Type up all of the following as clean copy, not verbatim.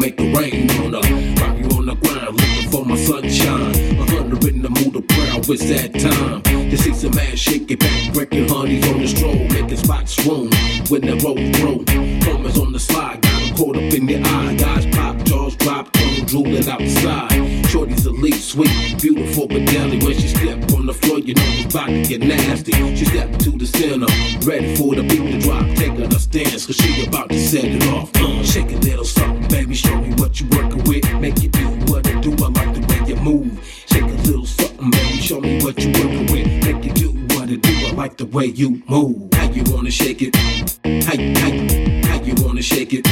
make it rain on her. Rock you on the ground, looking for my sunshine. 100 in the mood of prayer, it's that time to see some ass shake it back, breaking honeys on the stroll, making spots swoon when they roll through. Homies on the slide, got them caught up in the eye. Guys pop, jaws drop, tongue drooling outside. Shorty's elite, sweet, beautiful but deadly. When she step on the floor, you know it's about to get nasty. She step to the center, ready for the beat to drop, taking a stance, cause she about to set it off. Shake a little something, baby, show me what you working with. Make you do what I do, I like the way you move. Shake a little something, baby, show me what you working with. Make you do what I do, I like the way you move. How you wanna shake it? How you wanna shake it?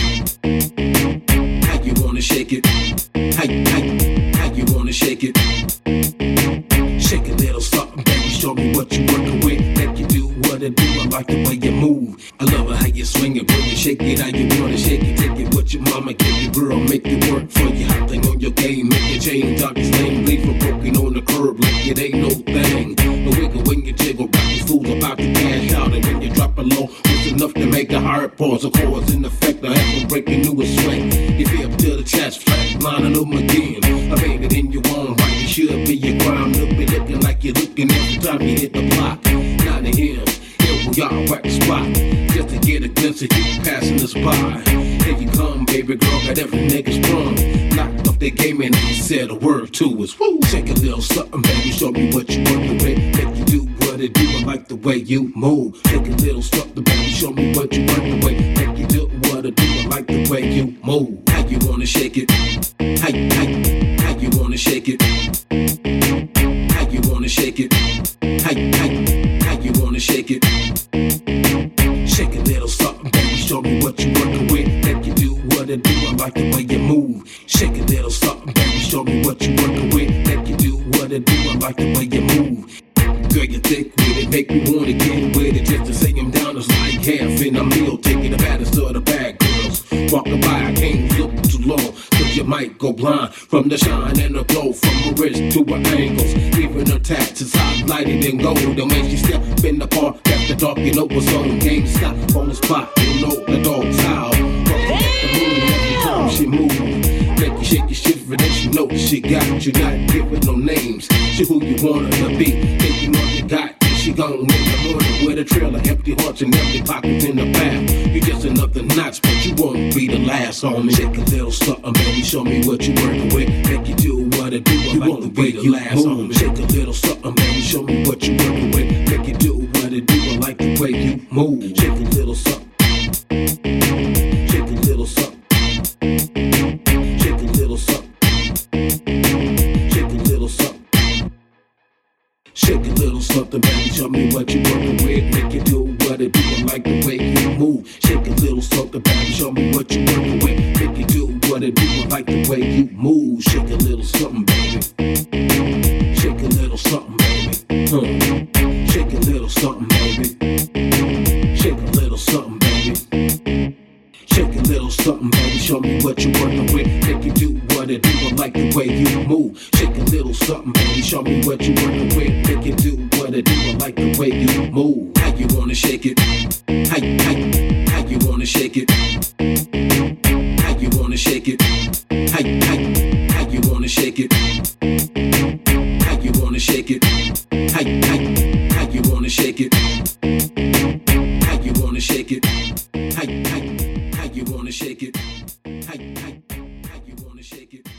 How you wanna shake it? How you wanna shake it? Shake a little something, baby, show me what you working with. Make you do what I do, I like the way you move. I love it how you swing it, bring it, shake it, how you wanna shake it. Take it what your mama give you, girl, make it work for you. Hot thing on your game, make it change, talk his name. Leave for broken on the curb like it ain't no thing. No wiggle when you jiggle, rock these fools about to cash out. And when you drop it low, it's enough to make the heart pause. Of course, in effect, I have to break a new swing. You feel up to the chest, flat, lining them again. I made it in your own right, it should be your crime. Look be looking like you're looking every time you hit the block. Not in here, here we are at the spot. Just to get a glimpse of you passing us by. Here you come, baby girl, got every nigga sprung. Knocked off their game and ain't said a word to us. Woo! Shake a little something, baby, show me what you working with. Make you do what it do, I like the way you move. Shake a little something, baby, show me what you working with. Make you do what I do, I like the way you move. How you wanna shake it? How you wanna shake it? How you wanna shake it? How you wanna shake it? Shake a little something, baby, show me what you working with. Make you do what I do, I like the way you move. Shake a little something, baby, show me what you working with. Make you do what I do, I like the way you move. Girl, you thick with it, make me wanna get with it. Just to say I'm down is like half in a meal. Taking the baddest of the bad girls. Walking by, I can't look too long, cause you might go blind from the shine and the glow, from her wrist to her ankles. Even her tats is highlighted in gold. And when she step in the park after dark, you know what's on. Game stop on the spot, you know the dog's howl. The moon every time she move. Make you shake your shiver, then she know she got you. Not giving no names, she who you want her to be. Taking all you got, she gone in the morning with a trail of empty hearts and empty pockets in the bath. You just another notch, but you won't be the last on me. Shake a little something, baby, show me what you working with. Make you do what I do, I like the way you last on me. Shake a little something, baby, show me what you working with. Make you do what I do, I like the way you move. Shake a little something. Shake a little something. Shake a little something. Shake a little something. Shake a little something, baby, show me what you working with. Make you do what I do, I like the way you move. Shake a little something, baby, show me what you working with. Make you do what I do, I like the way you move. Shake a little something, baby. Shake a little something, baby. Shake a little something, baby. Shake a little something, baby. Shake a little something, baby, show me what you working with. Make you do what I do, I like the way you move. Shake a little something, baby, show me what you working with. Make you do what I do, I like the way you move. How you wanna shake it? How you wanna shake it? How you wanna shake it? How you wanna shake it? How you wanna shake it? How you wanna shake it? How you wanna shake it? How you wanna shake it? How you wanna shake it?